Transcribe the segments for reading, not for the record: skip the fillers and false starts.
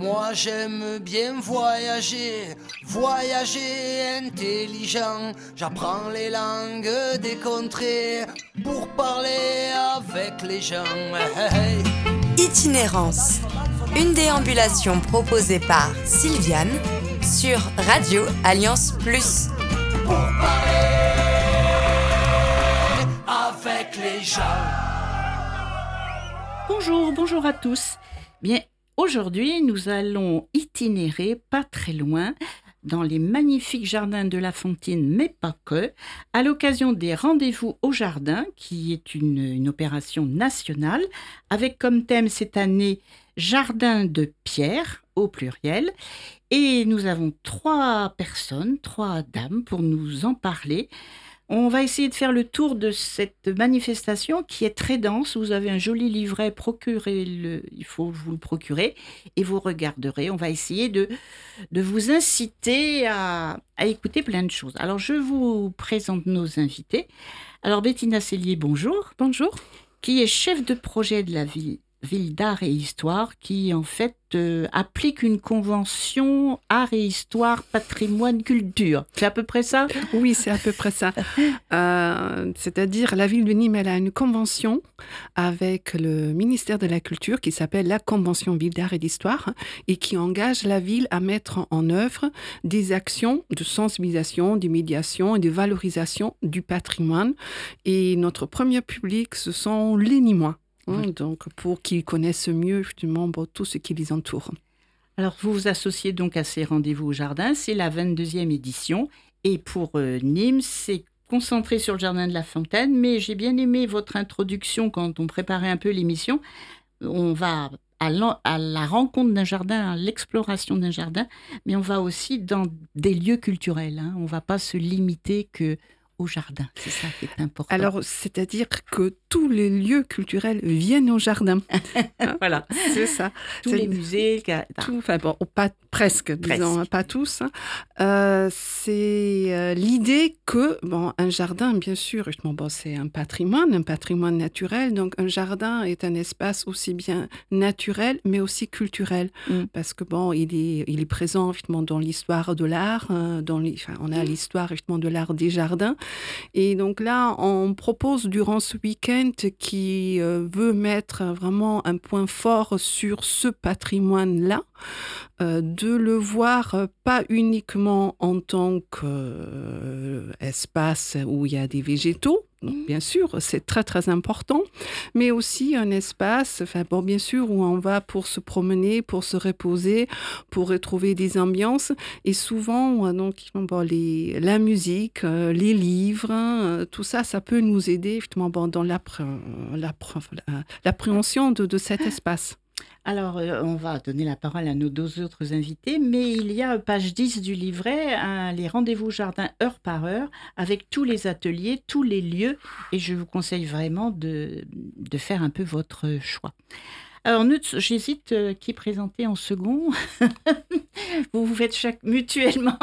Moi j'aime bien voyager, voyager intelligent. J'apprends les langues des contrées pour parler avec les gens. Hey, hey. Itinérance, une déambulation proposée par Sylviane sur Radio Alliance Plus. Pour parler avec les gens. Bonjour à tous. Bien, aujourd'hui, nous allons itinérer pas très loin dans les magnifiques jardins de La Fontine, mais pas que, à l'occasion des Rendez-vous au Jardin, qui est une opération nationale, avec comme thème cette année Jardin de pierre, au pluriel. Et nous avons 3 personnes, 3 dames, pour nous en parler. On va essayer de faire le tour de cette manifestation qui est très dense. Vous avez un joli livret, il faut vous le procurer et vous regarderez. On va essayer de vous inciter à écouter plein de choses. Alors, je vous présente nos invités. Alors, Bettina Cellier, bonjour. Bonjour. Qui est chef de projet de la ville d'art et histoire, qui en fait applique une convention art et histoire, patrimoine, culture. C'est à peu près ça ? Oui, c'est à peu près ça. C'est-à-dire, la ville de Nîmes, elle a une convention avec le ministère de la Culture qui s'appelle la Convention Ville d'art et d'histoire et qui engage la ville à mettre en œuvre des actions de sensibilisation, de médiation et de valorisation du patrimoine. Et notre premier public, ce sont les Nîmois. Donc, pour qu'ils connaissent mieux justement tout ce qui les entoure. Alors, vous vous associez donc à ces Rendez-vous au Jardin. C'est la 22e édition. Et pour Nîmes, c'est concentré sur le Jardin de la Fontaine. Mais j'ai bien aimé votre introduction quand on préparait un peu l'émission. On va à la rencontre d'un jardin, à l'exploration d'un jardin. Mais on va aussi dans des lieux culturels. On ne va pas se limiter au jardin, c'est ça qui est important. Alors, c'est-à-dire que tous les lieux culturels viennent au jardin. Voilà, c'est ça. Tous les musées, pas presque, disons, pas tous. C'est l'idée que, un jardin, bien sûr, c'est un patrimoine naturel. Donc, un jardin est un espace aussi bien naturel, mais aussi culturel, parce que il est présent justement dans l'histoire de l'art. On a l'histoire justement de l'art des jardins. Et donc là, on propose durant ce week-end qui veut mettre vraiment un point fort sur ce patrimoine-là, de le voir pas uniquement en tant qu'espace où il y a des végétaux. Donc, bien sûr, c'est très, très important, mais aussi un espace, bien sûr, où on va pour se promener, pour se reposer, pour retrouver des ambiances. Et souvent, la musique, les livres, tout ça, ça peut nous aider justement dans l'appréhension de cet espace. Alors, on va donner la parole à nos 2 autres invités, mais il y a page 10 du livret, les Rendez-vous Jardin heure par heure, avec tous les ateliers, tous les lieux, et je vous conseille vraiment de faire un peu votre choix. Alors, j'hésite qui présenter en second. Vous vous faites mutuellement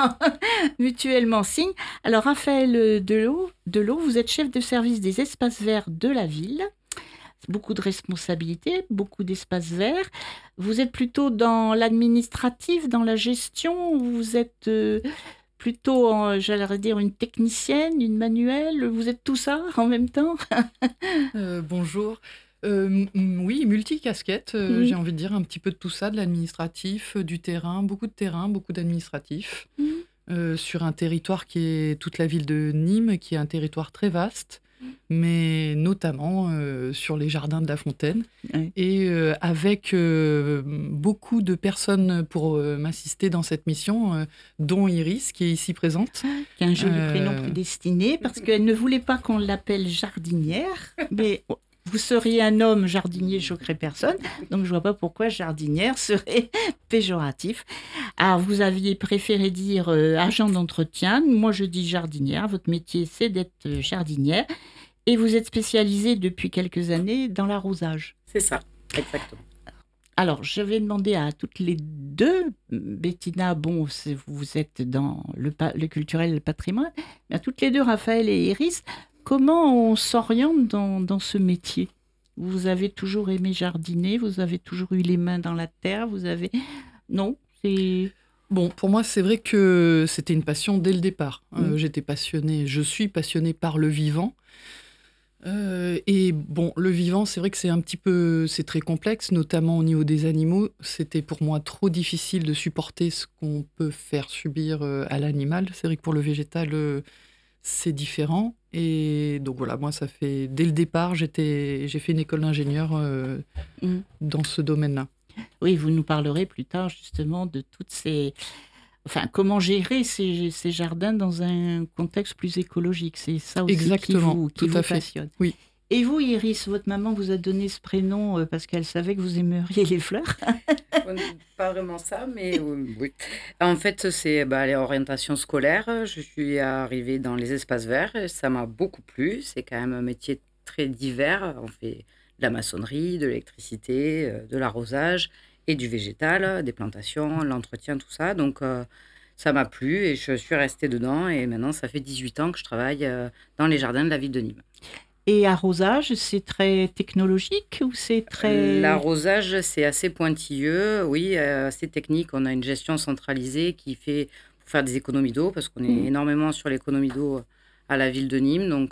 signe. Alors, Raphaël Delot, vous êtes chef de service des espaces verts de la ville. Beaucoup de responsabilités, beaucoup d'espaces verts. Vous êtes plutôt dans l'administratif, dans la gestion, ou vous êtes plutôt, j'allais dire, une technicienne, une manuelle, vous êtes tout ça en même temps ? Bonjour. Oui, multicasquette, j'ai envie de dire un petit peu de tout ça, de l'administratif, du terrain, beaucoup d'administratif, sur un territoire qui est toute la ville de Nîmes, qui est un territoire très vaste, mais notamment sur les jardins de La Fontaine, et avec beaucoup de personnes pour m'assister dans cette mission, dont Iris, qui est ici présente. Qui a un joli prénom prédestiné, parce qu'elle ne voulait pas qu'on l'appelle jardinière, mais... Vous seriez un homme jardinier, choquerait personne. Donc, je ne vois pas pourquoi jardinière serait péjoratif. Alors, vous aviez préféré dire agent d'entretien. Moi, je dis jardinière. Votre métier, c'est d'être jardinière. Et vous êtes spécialisée depuis quelques années dans l'arrosage. C'est ça, exactement. Alors, je vais demander à toutes les 2, Bettina, vous êtes dans le culturel et le patrimoine, mais à toutes les 2, Raphaël et Iris, comment on s'oriente dans ce métier ? Vous avez toujours aimé jardiner, vous avez toujours eu les mains dans la terre, vous avez Non, c'est... Bon, pour moi, c'est vrai que c'était une passion dès le départ. Je suis passionnée par le vivant. Et bon, le vivant, c'est vrai que c'est très complexe, notamment au niveau des animaux. C'était pour moi trop difficile de supporter ce qu'on peut faire subir à l'animal. C'est vrai que pour le végétal, c'est différent. Et donc voilà, moi, dès le départ, j'ai fait une école d'ingénieur dans ce domaine-là. Oui, vous nous parlerez plus tard justement de toutes ces... Enfin, comment gérer ces jardins dans un contexte plus écologique. C'est ça aussi Exactement, qui tout vous à fait. passionne. Oui. Et vous, Iris, votre maman vous a donné ce prénom parce qu'elle savait que vous aimeriez les fleurs? Pas vraiment ça, mais oui. En fait, c'est les orientations scolaires. Je suis arrivée dans les espaces verts. Et ça m'a beaucoup plu. C'est quand même un métier très divers. On fait de la maçonnerie, de l'électricité, de l'arrosage et du végétal, des plantations, l'entretien, tout ça. Donc, ça m'a plu et je suis restée dedans. Et maintenant, ça fait 18 ans que je travaille dans les jardins de la ville de Nîmes. Et arrosage, c'est très technologique ou c'est très... L'arrosage, c'est assez pointilleux, oui, assez technique. On a une gestion centralisée qui fait pour faire des économies d'eau, parce qu'on est énormément sur l'économie d'eau à la ville de Nîmes. Donc,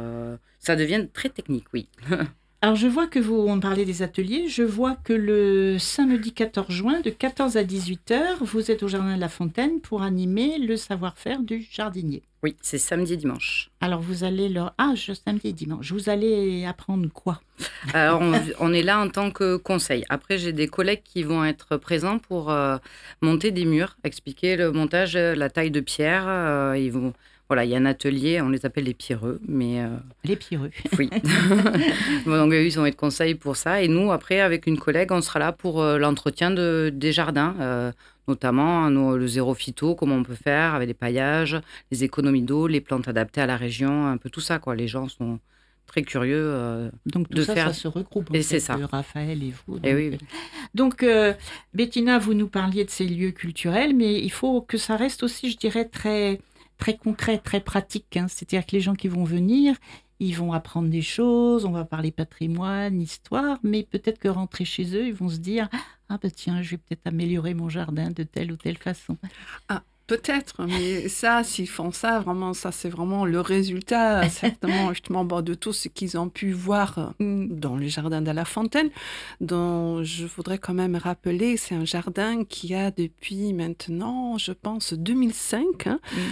ça devient très technique, oui. Alors, je vois que on parlait des ateliers. Je vois que le samedi 14 juin, de 14 à 18h, vous êtes au Jardin de la Fontaine pour animer le savoir-faire du jardinier. Oui, c'est samedi et dimanche. Alors, vous allez samedi et dimanche. Vous allez apprendre quoi? Alors, on est là en tant que conseil. Après, j'ai des collègues qui vont être présents pour monter des murs, expliquer le montage, la taille de pierre. Voilà, il y a un atelier, on les appelle les pierreux, mais... Les pierreux. Oui. Bon, donc, ils ont été conseils pour ça. Et nous, après, avec une collègue, on sera là pour l'entretien des jardins, notamment le zéro phyto, comment on peut faire avec les paillages, les économies d'eau, les plantes adaptées à la région, un peu tout ça, quoi. Les gens sont très curieux donc, tout de ça, faire... ça se regroupe. Et c'est ça. Raphaël et vous. Donc, et oui. Donc, Bettina, vous nous parliez de ces lieux culturels, mais il faut que ça reste aussi, je dirais, très... très concret, très pratique. C'est-à-dire que les gens qui vont venir, ils vont apprendre des choses, on va parler patrimoine, histoire, mais peut-être que rentrer chez eux, ils vont se dire « Ah, tiens, je vais peut-être améliorer mon jardin de telle ou telle façon. » Peut-être, mais ça, s'ils font ça, vraiment, ça, c'est vraiment le résultat, certainement, justement, de tout ce qu'ils ont pu voir dans le jardin de la Fontaine, dont je voudrais quand même rappeler, c'est un jardin qui a depuis maintenant, je pense, 2005,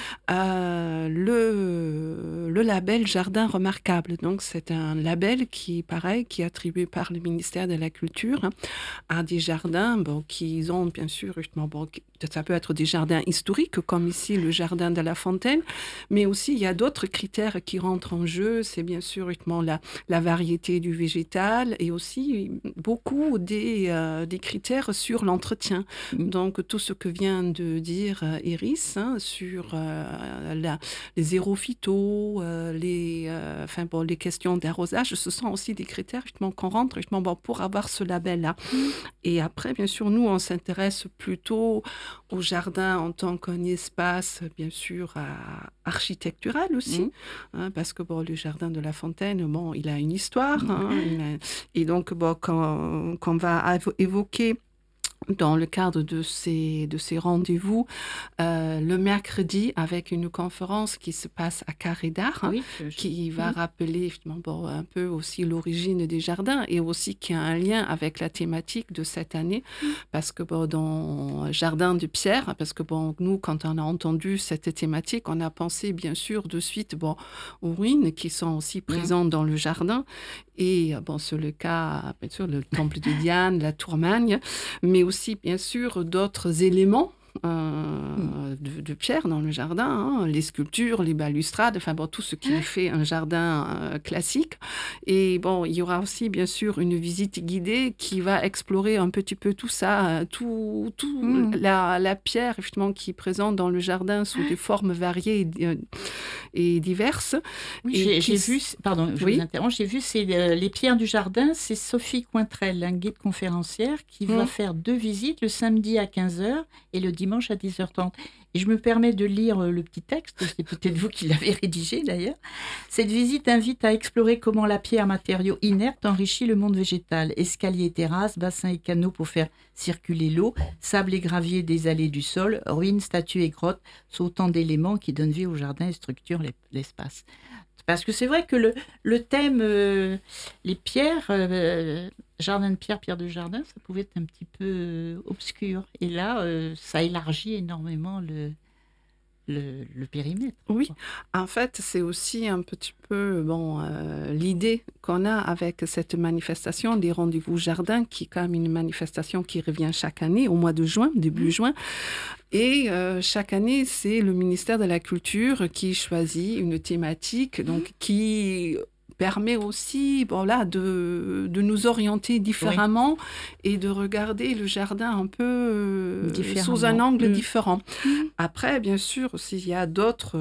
le label Jardin Remarquable. Donc, c'est un label qui est attribué par le ministère de la Culture à des jardins qui ont, bien sûr, justement, ça peut être des jardins historiques, comme ici le jardin de la Fontaine, mais aussi il y a d'autres critères qui rentrent en jeu. C'est bien sûr justement la variété du végétal et aussi beaucoup des critères sur l'entretien. Donc tout ce que vient de dire Iris sur les zéro phyto, les questions d'arrosage, ce sont aussi des critères justement qu'on rentre justement pour avoir ce label-là. Et après, bien sûr, nous, on s'intéresse plutôt au jardin en tant qu'un espace, bien sûr, architectural aussi, parce que le jardin de la Fontaine, il a une histoire, et donc qu'on va évoquer dans le cadre de ces rendez-vous, le mercredi, avec une conférence qui se passe à Carré d'Art, qui va rappeler justement un peu aussi l'origine des jardins et aussi qui a un lien avec la thématique de cette année, parce que dans Jardin de Pierre, parce que nous, quand on a entendu cette thématique, on a pensé bien sûr de suite aux ruines qui sont aussi présentes dans le jardin, et c'est le cas, bien sûr, le temple de Diane, la Tourmagne, mais aussi, bien sûr, d'autres éléments de pierre dans le jardin, les sculptures, les balustrades, tout ce qui fait un jardin classique. Et il y aura aussi, bien sûr, une visite guidée qui va explorer un petit peu tout ça, la pierre, justement, qui est présente dans le jardin sous des formes variées et diverses. Oui, j'ai vu, pardon, je vous interromps, j'ai vu, c'est les pierres du jardin, c'est Sophie Cointrel, un guide conférencière, qui va faire 2 visites, le samedi à 15h et le dimanche à 10h30. Et je me permets de lire le petit texte, c'est peut-être vous qui l'avez rédigé d'ailleurs. Cette visite invite à explorer comment la pierre, matériau inerte, enrichit le monde végétal. Escaliers et terrasses, bassins et canaux pour faire circuler l'eau, sable et gravier des allées du sol, ruines, statues et grottes sont autant d'éléments qui donnent vie au jardin et structurent l'espace. Parce que c'est vrai que le thème, les pierres, jardin de pierre, pierre de jardin, ça pouvait être un petit peu obscur. Et là, ça élargit énormément le périmètre. Oui, en fait, c'est aussi un petit peu l'idée qu'on a avec cette manifestation des rendez-vous jardin, qui est quand même une manifestation qui revient chaque année, au mois de juin, début juin. Et chaque année, c'est le ministère de la Culture qui choisit une thématique, donc qui permet aussi de nous orienter différemment et de regarder le jardin un peu sous un angle différent. Après, bien sûr, s'il y a d'autres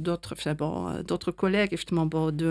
collègues justement,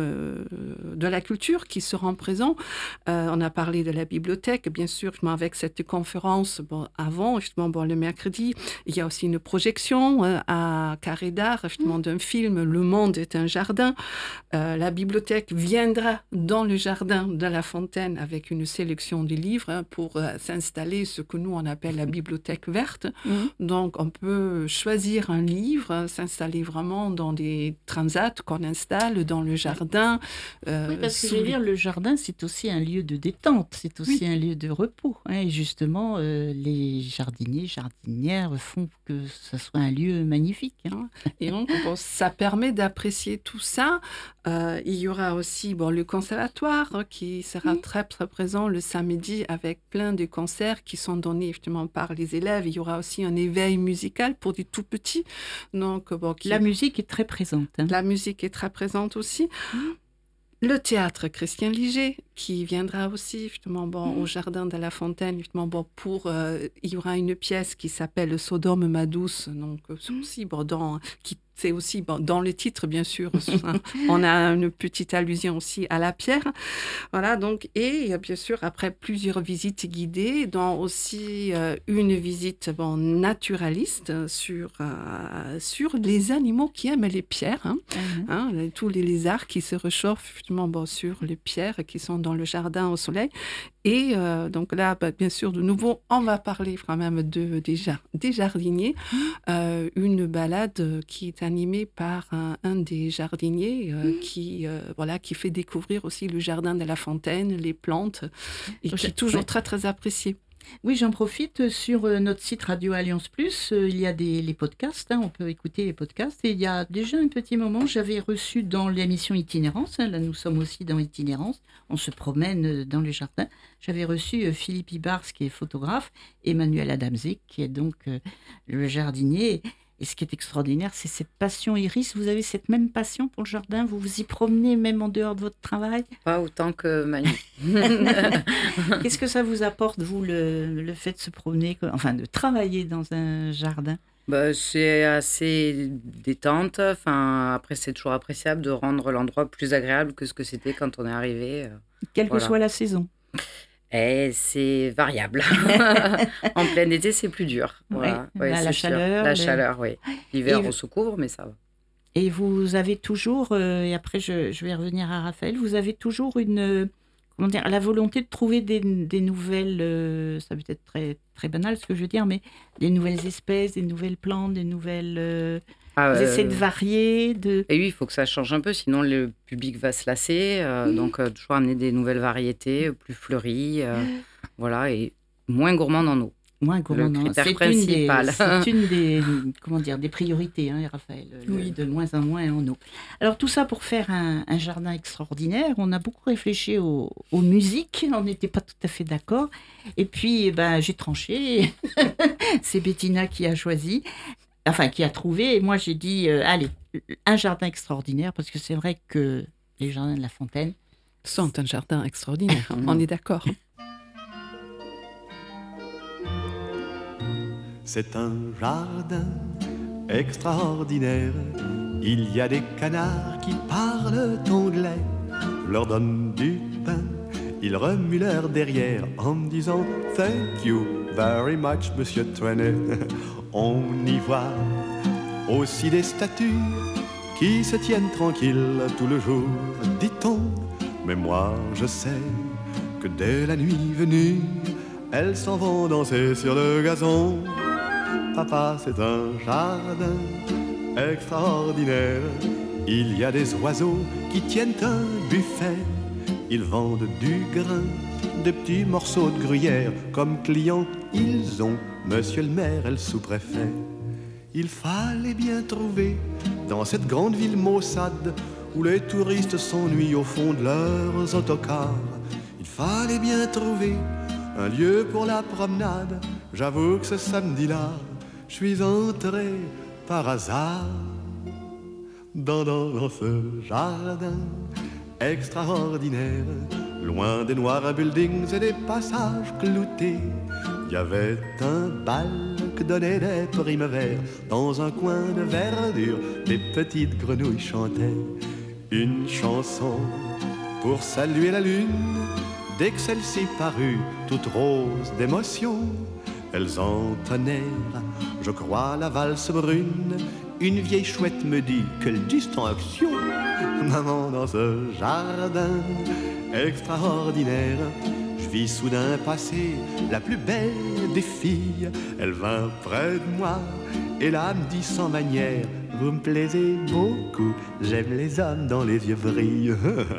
de la culture qui seront présents, on a parlé de la bibliothèque, bien sûr, avec cette conférence avant, justement, le mercredi, il y a aussi une projection à Carré d'Art, justement, d'un film « Le monde est un jardin ». La bibliothèque viendra dans le jardin de la Fontaine avec une sélection de livres pour s'installer ce que nous on appelle la bibliothèque verte. Donc on peut choisir un livre, s'installer vraiment dans des transats qu'on installe dans le jardin. Oui, parce que je veux dire, le jardin c'est aussi un lieu de détente, c'est aussi un lieu de repos. Et justement, les jardiniers, jardinières font que ce soit un lieu magnifique. Et donc, ça permet d'apprécier tout ça. Il y aura aussi le conservatoire qui sera très, très présent le samedi avec plein de concerts qui sont donnés justement par les élèves. Il y aura aussi un éveil musical pour des tout petits. Donc, la musique est très présente. La musique est très présente aussi. Le théâtre Christian Liger qui viendra aussi justement au jardin de la Fontaine justement il y aura une pièce qui s'appelle Sodome ma douce, donc aussi c'est aussi dans le titre bien sûr on a une petite allusion aussi à la pierre, voilà. Donc et bien sûr après plusieurs visites guidées, dont aussi une visite naturaliste sur les animaux qui aiment les pierres, tous les lézards qui se réchauffent justement sur les pierres qui sont dans le jardin au soleil. Et donc là, bien sûr, de nouveau, on va parler quand même des jardiniers. Une balade qui est animée par un des jardiniers qui fait découvrir aussi le jardin de la Fontaine, les plantes, et qui est toujours très, très apprécié. Oui, j'en profite. Sur notre site Radio Alliance Plus, il y a les podcasts, on peut écouter les podcasts. Et il y a déjà un petit moment, j'avais reçu dans l'émission Itinérance, là nous sommes aussi dans Itinérance, on se promène dans les jardins. J'avais reçu Philippe Ibars, qui est photographe, Emmanuel Adamczyk, qui est donc le jardinier. Et ce qui est extraordinaire, c'est cette passion. Iris, vous avez cette même passion pour le jardin? Vous vous y promenez même en dehors de votre travail? Pas autant que Manu. Qu'est-ce que ça vous apporte, vous, le fait de se promener, de travailler dans un jardin? C'est assez détente. Après, c'est toujours appréciable de rendre l'endroit plus agréable que ce que c'était quand on est arrivé. Quelle que soit la saison. Et c'est variable. En plein été, c'est plus dur. Voilà. La chaleur. La chaleur, oui. L'hiver, on se couvre, mais ça va. Et vous avez toujours, et après je vais revenir à Raphaël, vous avez toujours la volonté de trouver des nouvelles, ça peut être très, très banal ce que je veux dire, mais des nouvelles espèces, des nouvelles plantes, des nouvelles... Vous essayez de varier, Et oui, il faut que ça change un peu, sinon le public va se lasser. Donc, toujours amener des nouvelles variétés, plus fleuries, et moins gourmandes en eau. Moins gourmandes en eau. C'est principal. C'est une des priorités, Raphaël, de moins en moins en eau. Alors, tout ça pour faire un jardin extraordinaire. On a beaucoup réfléchi aux musiques, on n'était pas tout à fait d'accord. Et puis, j'ai tranché. C'est Bettina qui a choisi. Qui a trouvé, et moi j'ai dit, allez, un jardin extraordinaire, parce que c'est vrai que les jardins de la Fontaine sont un jardin extraordinaire, on est d'accord. C'est un jardin extraordinaire, il y a des canards qui parlent anglais, leur donnent du pain, ils remuent leur derrière en me disant « Thank you very much, Monsieur Twenet. On y voit aussi des statues qui se tiennent tranquilles tout le jour, dit-on. Mais moi, je sais que dès la nuit venue, elles s'en vont danser sur le gazon. Papa, c'est un jardin extraordinaire. Il y a des oiseaux qui tiennent un buffet. Ils vendent du grain, des petits morceaux de gruyère. Comme clients, ils ont Monsieur le maire et le sous-préfet. Il fallait bien trouver dans cette grande ville maussade où les touristes s'ennuient au fond de leurs autocars. Il fallait bien trouver un lieu pour la promenade. J'avoue que ce samedi-là, je suis entré par hasard dans ce jardin extraordinaire. Loin des noirs buildings et des passages cloutés, il y avait un bal que donnaient des primevères. Dans un coin de verdure, des petites grenouilles chantaient une chanson pour saluer la lune. Dès que celle-ci parut, toute rose d'émotion, elles entonnèrent, je crois, la valse brune. Une vieille chouette me dit, quelle distinction! Maman, dans ce jardin extraordinaire, je vis soudain passer la plus belle des filles. Elle vint près de moi et là me dit sans manière, vous me plaisez beaucoup, j'aime les hommes dont les yeux brillent.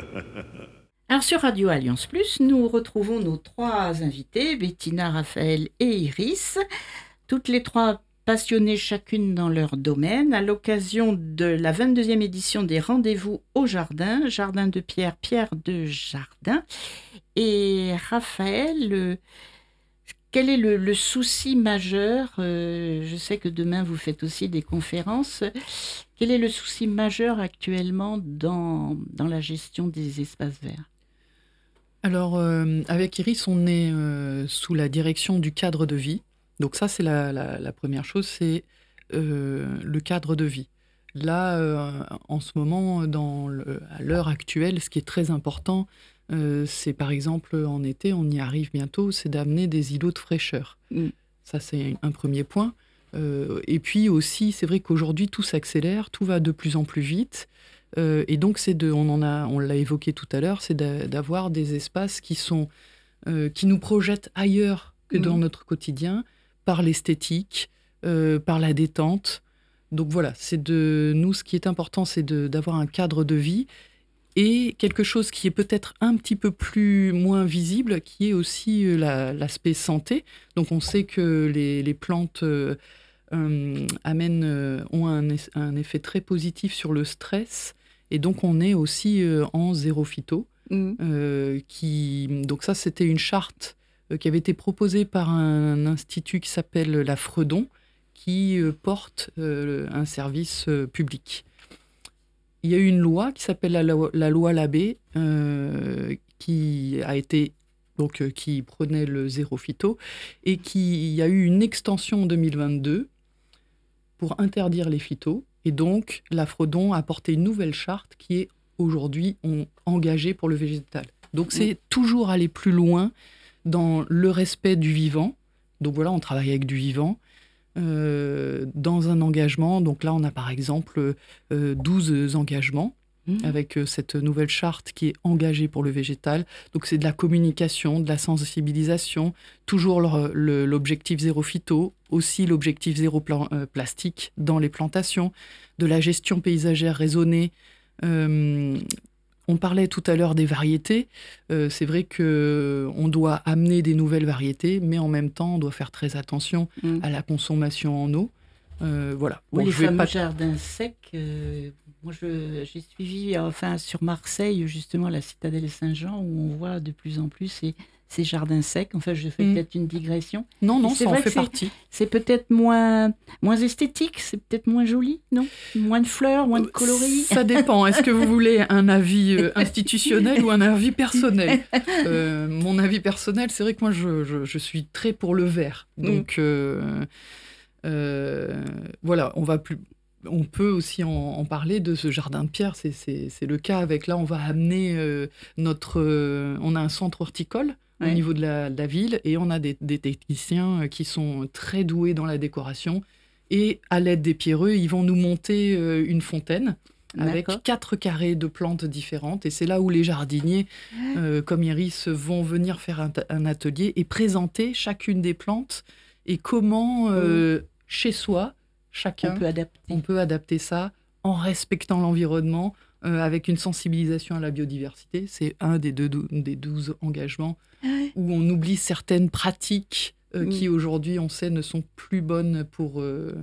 Alors sur Radio Alliance Plus, nous retrouvons nos trois invités, Bettina, Raphaël et Iris, toutes les trois passionnées chacune dans leur domaine, à l'occasion de la 22e édition des Rendez-vous au Jardin, Jardin de Pierre, Pierre de Jardin. Et Raphaël, quel est le souci majeur, je sais que demain vous faites aussi des conférences, quel est le souci majeur actuellement dans la gestion des espaces verts ? Alors, avec Iris, on est sous la direction du cadre de vie. Donc ça, c'est la première chose, c'est le cadre de vie. Là, en ce moment, à l'heure actuelle, ce qui est très important, c'est par exemple, en été, on y arrive bientôt, c'est d'amener des îlots de fraîcheur. Ça, c'est un premier point. Et puis aussi, c'est vrai qu'aujourd'hui, tout s'accélère, tout va de plus en plus vite. Et donc, on l'a évoqué tout à l'heure, c'est d'avoir des espaces qui nous projettent ailleurs que dans notre quotidien, par l'esthétique, par la détente. Donc voilà, nous, ce qui est important, c'est d'avoir un cadre de vie et quelque chose qui est peut-être un petit peu moins visible, qui est aussi l'aspect santé. Donc on sait que les plantes ont un effet très positif sur le stress. Et donc, on est aussi en zéro phyto. Donc ça, c'était une charte qui avait été proposée par un institut qui s'appelle la Fredon, qui porte un service public. Il y a eu une loi qui s'appelle la loi Labbé, qui a été qui prenait le zéro phyto, et il y a eu une extension en 2022 pour interdire les phytos. Et donc, la Fredon a porté une nouvelle charte qui est aujourd'hui engagée pour le végétal. Donc, c'est toujours aller plus loin dans le respect du vivant. Donc voilà, on travaille avec du vivant dans un engagement. Donc là, on a par exemple 12 engagements avec cette nouvelle charte qui est engagée pour le végétal. Donc c'est de la communication, de la sensibilisation, toujours l'objectif zéro phyto, aussi l'objectif zéro plastique dans les plantations, de la gestion paysagère raisonnée. On parlait tout à l'heure des variétés. C'est vrai qu'on doit amener des nouvelles variétés, mais en même temps, on doit faire très attention à la consommation en eau. Voilà. Oui, les fameux jardins secs. Moi, j'ai suivi sur Marseille, justement, la citadelle Saint-Jean, où on voit de plus en plus ces jardins secs. Enfin, je fais peut-être une digression. Non, ça en fait partie. C'est peut-être moins esthétique, c'est peut-être moins joli, non ? Moins de fleurs, moins de coloris. Ça dépend. Est-ce que vous voulez un avis institutionnel ou un avis personnel ? Mon avis personnel, c'est vrai que moi, je suis très pour le vert. Donc, voilà, on peut aussi en parler de ce jardin de pierre. C'est le cas avec, là, on va amener on a un centre horticole au niveau de la ville, et on a des techniciens qui sont très doués dans la décoration. Et à l'aide des pierreux, ils vont nous monter une fontaine avec 4 carrés de plantes différentes. Et c'est là où les jardiniers, comme Iris, vont venir faire un atelier et présenter chacune des plantes et comment, chez soi, chacun, on peut adapter ça en respectant l'environnement, avec une sensibilisation à la biodiversité. C'est un des 12 engagements où on oublie certaines pratiques qui, aujourd'hui, on sait, ne sont plus bonnes pour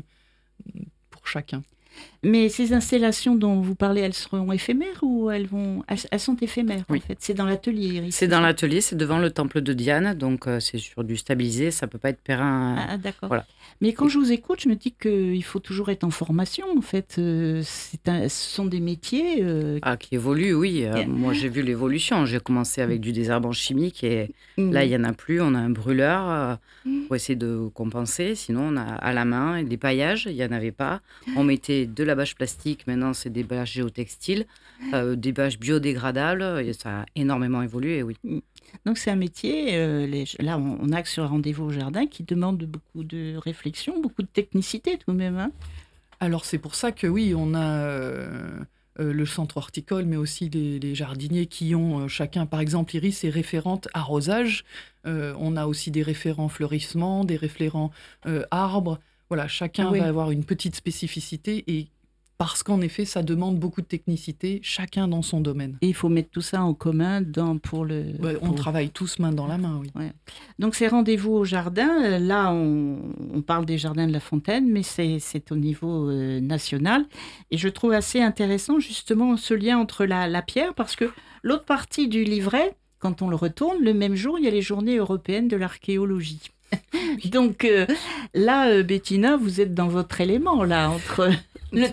chacun. Mais ces installations dont vous parlez, elles seront éphémères ou elles sont éphémères, en fait? C'est dans l'atelier, Iris? C'est dans l'atelier, c'est devant le temple de Diane, donc c'est sur du stabilisé, ça ne peut pas être périn. Ah, d'accord. Voilà. Mais quand je vous écoute, je me dis qu'il faut toujours être en formation, en fait. Ce sont des métiers... qui évoluent, oui. Moi, j'ai vu l'évolution. J'ai commencé avec du désherbant chimique et là, il n'y en a plus. On a un brûleur pour essayer de compenser. Sinon, on a à la main des paillages, il n'y en avait pas. On mettait de la bâche plastique, maintenant, c'est des bâches géotextiles, des bâches biodégradables. Et ça a énormément évolué, oui. Donc, c'est un métier, là, on axe sur Rendez-vous au jardin, qui demande beaucoup de réflexion, beaucoup de technicité tout de même. Hein. Alors, c'est pour ça que, oui, on a le centre horticole, mais aussi les jardiniers qui ont chacun, par exemple, Iris est référente arrosage. On a aussi des référents fleurissement, des référents arbres. Voilà, chacun va avoir une petite spécificité et parce qu'en effet, ça demande beaucoup de technicité, chacun dans son domaine. Et il faut mettre tout ça en commun On travaille tous main dans la main, oui. Ouais. Donc, c'est Rendez-vous au jardin. Là, on parle des jardins de la Fontaine, mais c'est au niveau national. Et je trouve assez intéressant, justement, ce lien entre la pierre, parce que l'autre partie du livret, quand on le retourne, le même jour, il y a les Journées européennes de l'archéologie. Donc là, Bettina, vous êtes dans votre élément, là, entre le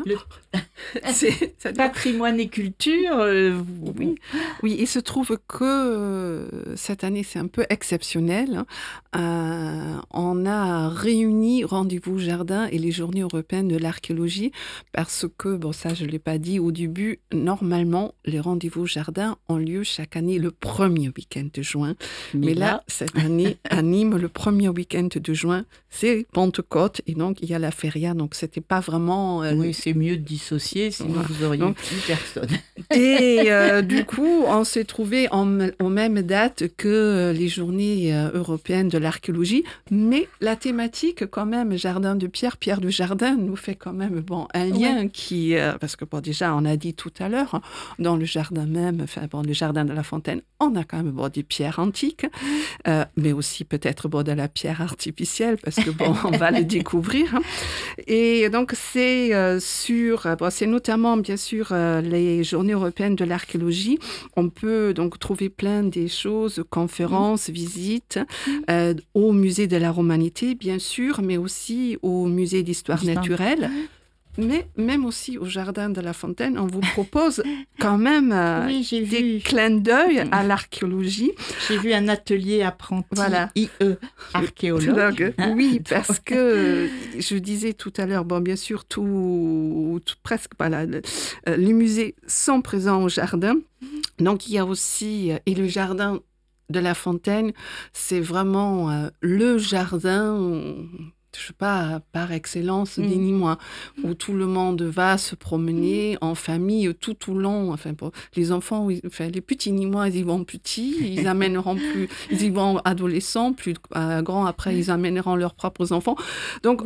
patrimoine et culture. Oui, il se trouve que cette année, c'est un peu exceptionnel. On a réuni Rendez-vous Jardin et les Journées européennes de l'archéologie parce que, ça je ne l'ai pas dit au début, normalement, les Rendez-vous Jardin ont lieu chaque année le premier week-end de juin. Mais là, cette année, à Nîmes, le premier week-end de juin, c'est Pentecôte et donc il y a la feria, donc c'était pas vraiment... Oui, c'est mieux de dissocier, sinon vous auriez plus personne. Et du coup, on s'est trouvé aux mêmes dates que les Journées européennes de l'archéologie, mais la thématique quand même, jardin de pierre de jardin, nous fait quand même un lien qui... parce que déjà, on a dit tout à l'heure, dans le jardin même, le jardin de la Fontaine, on a quand même des pierres antiques, mais aussi peut-être de la pierre artificielle, parce que on va le découvrir. Et donc, c'est notamment, bien sûr, les Journées européennes de l'archéologie. On peut donc trouver plein des choses, conférences, visites, au musée de la Romanité, bien sûr, mais aussi au musée d'histoire naturelle. Mais même aussi au Jardin de la Fontaine, on vous propose quand même des clins d'œil à l'archéologie. J'ai vu un atelier apprenti IE archéologue. Oui, parce que je disais tout à l'heure, bien sûr, presque les musées sont présents au jardin. Donc il y a aussi, et le Jardin de la Fontaine, c'est vraiment le jardin... je sais pas, par excellence des Nîmois, où tout le monde va se promener en famille tout au long. Enfin, les enfants, les petits Nîmois, ils y vont petits, ils amèneront plus, ils y vont adolescents, plus grands après, ils amèneront leurs propres enfants. Donc,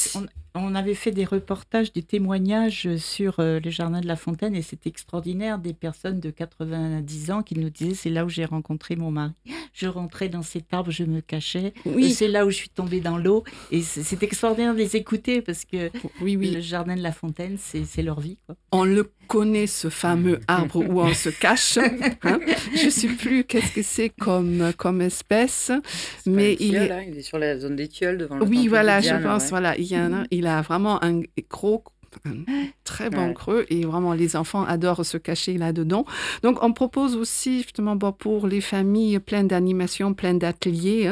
on avait fait des reportages, des témoignages sur le jardin de la Fontaine et c'était extraordinaire, des personnes de 90 ans qui nous disaient c'est là où j'ai rencontré mon mari. Je rentrais dans cet arbre, je me cachais. C'est là où je suis tombée dans l'eau. Et c'est extraordinaire de les écouter parce que le jardin de la Fontaine, c'est leur vie, quoi. On le connaît, ce fameux arbre où on se cache. Je ne sais plus qu'est-ce que c'est comme espèce. Mais il est sur la zone des Tilleuls devant le temple de Diane, je pense. Il a vraiment un gros un très bon creux et vraiment les enfants adorent se cacher là-dedans. Donc on propose aussi justement pour les familles plein d'animations, plein d'ateliers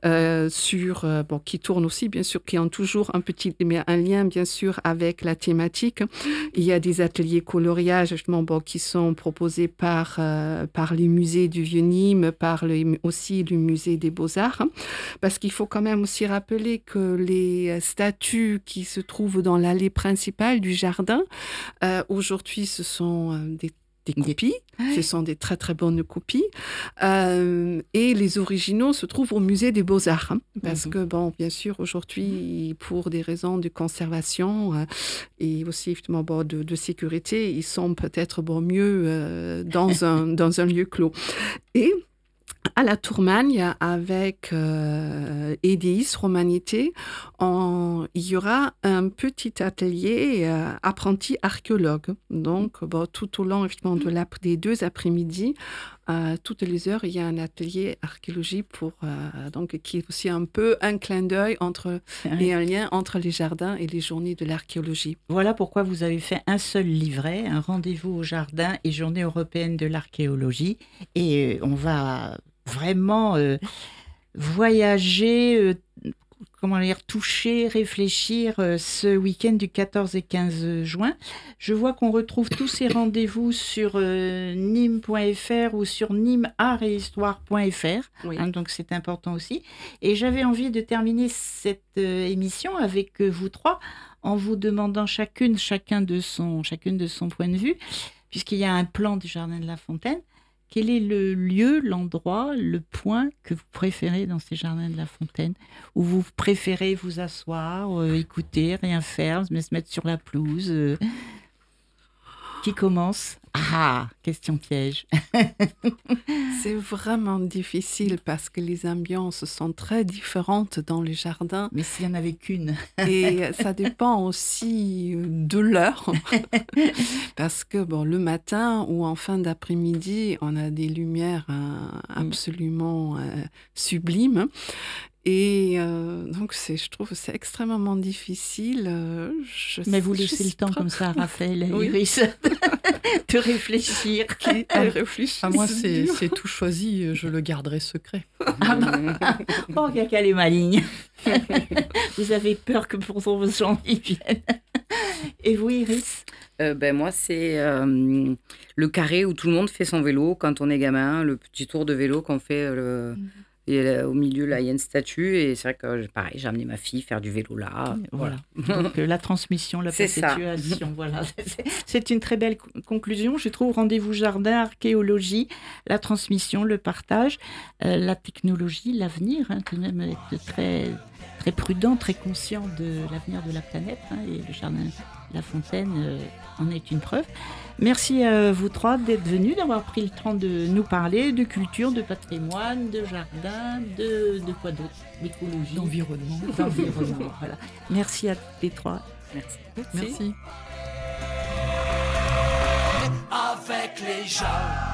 qui tournent aussi bien sûr, qui ont toujours un lien bien sûr avec la thématique. Il y a des ateliers coloriage justement qui sont proposés par les musées du Vieux-Nîmes, aussi le musée des Beaux-Arts, parce qu'il faut quand même aussi rappeler que les statues qui se trouvent dans l'allée principale du jardin, aujourd'hui ce sont des copies, ce sont des très très bonnes copies, et les originaux se trouvent au musée des Beaux-Arts, parce que bien sûr aujourd'hui pour des raisons de conservation et aussi justement de sécurité, ils sont peut-être mieux dans un lieu clos. Et à la Tourmagne, avec Edis Romanité, il y aura un petit atelier apprenti archéologue. Donc, tout au long effectivement, des 2 après-midi, toutes les heures, il y a un atelier archéologie qui est aussi un peu un clin d'œil et un lien entre les jardins et les journées de l'archéologie. Voilà pourquoi vous avez fait un seul livret, un rendez-vous au jardin et journée européenne de l'archéologie. Et on va vraiment voyager, toucher, réfléchir ce week-end du 14 et 15 juin. Je vois qu'on retrouve tous ces rendez-vous sur nîmes.fr ou sur nimeartethistoire.fr. Oui. Donc c'est important aussi. Et j'avais envie de terminer cette émission avec vous trois en vous demandant chacune de son point de vue, puisqu'il y a un plan du Jardin de la Fontaine. Quel est le lieu, l'endroit, le point que vous préférez dans ces jardins de la Fontaine, où vous préférez vous asseoir, écouter, rien faire, mais se mettre sur la pelouse Qui commence ? Question piège. C'est vraiment difficile parce que les ambiances sont très différentes dans les jardins. Mais s'il n'y en avait qu'une. Et ça dépend aussi de l'heure. Parce que le matin ou en fin d'après-midi, on a des lumières absolument sublimes. Et donc, je trouve que c'est extrêmement difficile. Mais vous laissez le temps comme ça à Raphaël et Iris de réfléchir. Moi, c'est tout choisi, je le garderai secret. Oh, qu'elle est maligne. Vous avez peur que pour vos gens y viennent. Et vous, Iris ? Moi, c'est le carré où tout le monde fait son vélo quand on est gamin, le petit tour de vélo qu'on fait... Et au milieu, là, il y a une statue. Et c'est vrai que, pareil, j'ai amené ma fille faire du vélo là. Voilà. Donc, la transmission, la perpétuation. Voilà. C'est une très belle conclusion. Je trouve rendez-vous jardin, archéologie, la transmission, le partage, la technologie, l'avenir. Tout de même être très, très prudent, très conscient de l'avenir de la planète. Et le Jardin de la Fontaine en est une preuve. Merci à vous trois d'être venus, d'avoir pris le temps de nous parler de culture, de patrimoine, de jardin, de quoi d'autre ? D'écologie. D'environnement. Voilà. Merci à les trois. Merci. Avec les gens.